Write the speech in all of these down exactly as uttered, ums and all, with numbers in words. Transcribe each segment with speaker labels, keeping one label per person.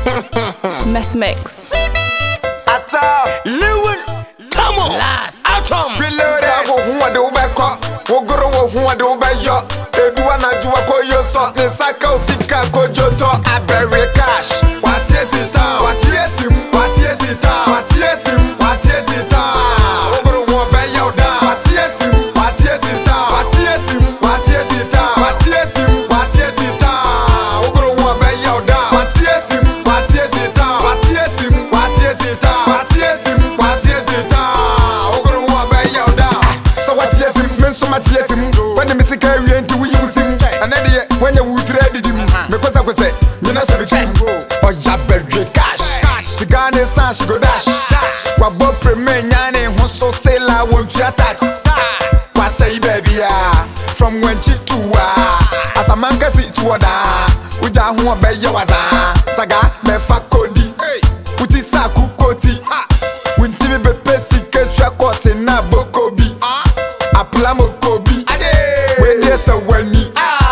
Speaker 1: Meth Mix.
Speaker 2: Ata
Speaker 3: Lewin, come on, last Atom.
Speaker 2: Reload go who a do back up. Wo goro wo who a do back yo. Edua na juwa ko yo so. Ni saka usika ko joto. A very cash. What yes it down? What yes him? What yes it down? What yes him? What yes it down? Wo goro wo be yo down. What yes him? What yes it down? What yes him? What yes it down? What yes him? What yes it down? Wo goro wo be yo down. What yes him? What yes it down? What yes him? What yes it down? What yes him? What yes it down? Wo goro wo be yo down. So what yes him? Men so much yes him. When the music carry into we use him. And then when you would ready him, because I was say, you know, so oh, ya baby cash. Sigane San, she go dash. What Bob Premier Yanni, who so still I want your tax. What say, baby, ah, from when she to ah, as a man can see to a which I won't be your saga, me fa kodi, put it saku koti. When Timmy be pessy, get your court in a bokobi. A plamo kobi, when there's a wenny.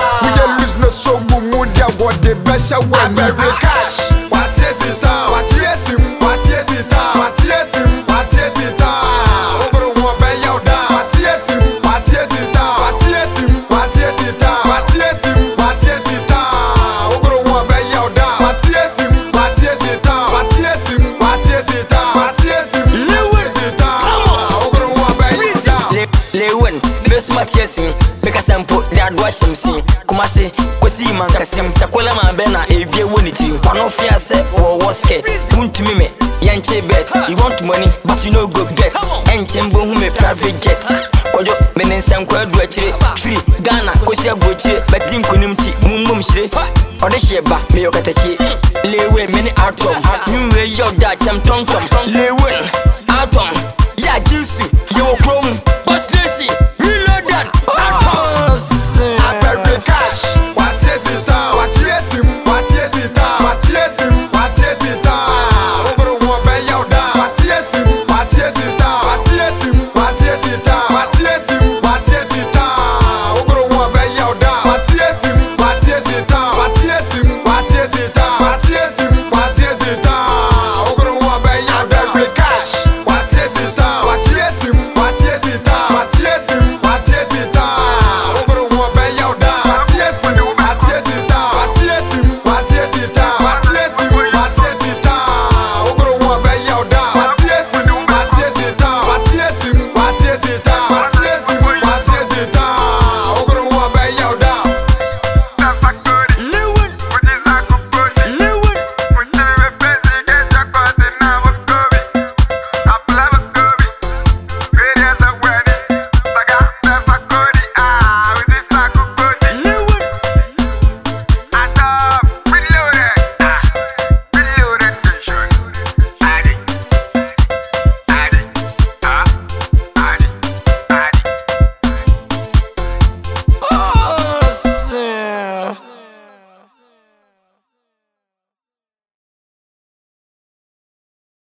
Speaker 2: What the best you want me cash. What yes it down? What yes him? What yes it down? What yes him? What yes it down? Ogoro wo be yo down. What yes him? What yes it down? What yes him? What yes it down? What yes him? What yes it down? Ogoro wo be yo down. What yes him? What yes it down? What yes him? What yes it down? What yes him? Lewin it down. Ogoro wo be yo down.
Speaker 3: Lewin, Miss Mathiasin, make a sample that wash him see. Come say. See man kasim sakola ma bena ebie woni tim pano fia se wo wasket won't me me yanche bet you want money but you no go get enche mbo hu me private jet kojo menen sankwa du akire free Ghana kosi agochire betin konim ti mummum shire ode sheba me yokatachi lewe many atom nyumwe yo da cham tom tom lewe atom ya juicy yo chrome boss Lucy